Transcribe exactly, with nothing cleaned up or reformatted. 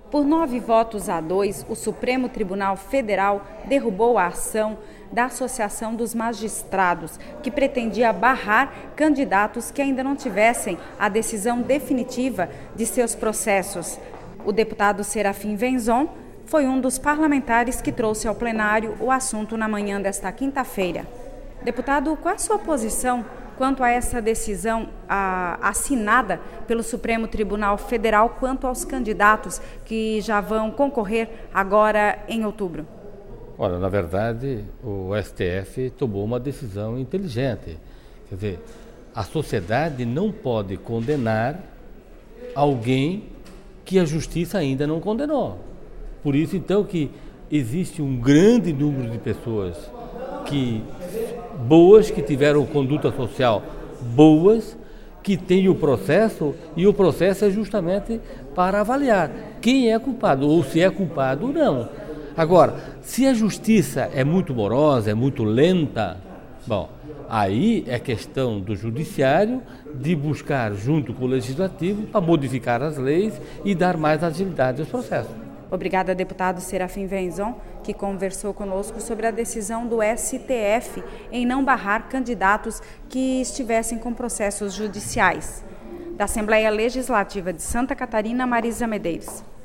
Por nove votos a dois, o Supremo Tribunal Federal derrubou a ação da Associação dos Magistrados, que pretendia barrar candidatos que ainda não tivessem a decisão definitiva de seus processos. O deputado Serafim Venzon foi um dos parlamentares que trouxe ao plenário o assunto na manhã desta quinta-feira. Deputado, qual é a sua posição quanto a essa decisão a, assinada pelo Supremo Tribunal Federal quanto aos candidatos que já vão concorrer agora em outubro? Olha, na verdade, o S T F tomou uma decisão inteligente. Quer dizer, a sociedade não pode condenar alguém que a justiça ainda não condenou. Por isso, então, que existe um grande número de pessoas que boas, que tiveram conduta social boas, que têm o processo, e o processo é justamente para avaliar quem é culpado, ou se é culpado ou não. Agora, se a justiça é muito morosa, é muito lenta, bom, aí é questão do judiciário de buscar junto com o legislativo para modificar as leis e dar mais agilidade aos processos. Obrigada, deputado Serafim Venzon, que conversou conosco sobre a decisão do S T F em não barrar candidatos que estivessem com processos judiciais. Da Assembleia Legislativa de Santa Catarina, Marisa Medeiros.